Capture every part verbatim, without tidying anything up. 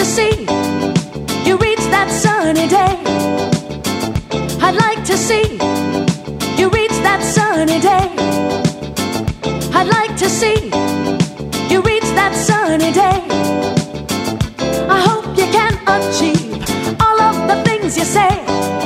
to see you reach that sunny day. I'd like to see you reach that sunny day. I'd like to see you reach that sunny day. I hope you can achieve all of the things you say.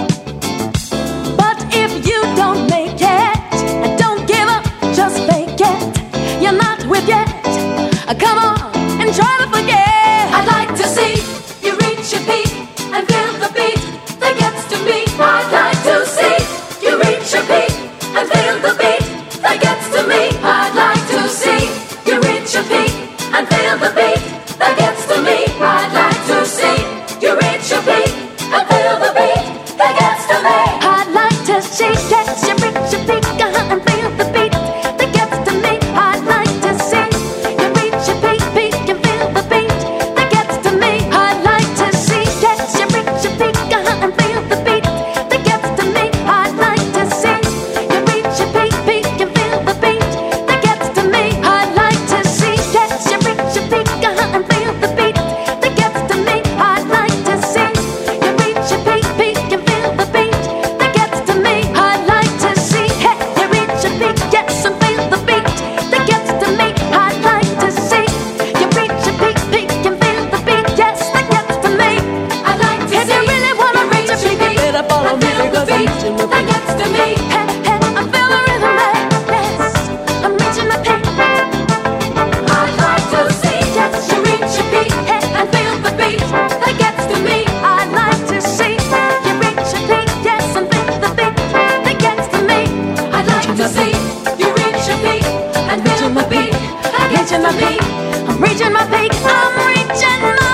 But if you don't make it, don't give up, just fake it. You're not with yet. Come on and try to forget. I'd like to see you reach your peak and feel the beat that gets to me. I'd like to see you reach your peak and feel the beat that gets to me. I'd like to see you reach your peak and feel the beat that gets to me. I'd like to see you reach your peak and feel the beat that gets to me. I'd like to see yes, you reach your peak uh-huh, and feel the beat that gets to me. I'd like to see you reach your peak, peak and feel the beat that gets to me. I'd like to see yes, you reach your peak uh-huh, and feel the beat that gets to me. I'd like to see you reach your peak, peak and feel the beat that gets to me. I'd like to see yes, you reach your peak uh-huh, and feel the beat that gets to me. I'd like to see you reach your peak, peak and feel the beat that gets to me. I'd like to see hey, you reach your peak, yes, and feel the beat that gets to me. I'd like to see you reach your peak, peak and feel the beat, yes, that gets to me. I'd like to if see you really wanna reach your peak, you better follow me because I'm reaching my peak. That gets to me. Hey, hey, I feel the rhythm, yes, I'm reaching my peak. I'd like to see yes, you reach your peak hey, and feel the beat that gets to me. I'd like to see you reach your peak, yes, and feel the beat that gets to me. I'd like to see you reach your peak and feel the beat that gets to me. I'm reaching my peak, I'm reaching my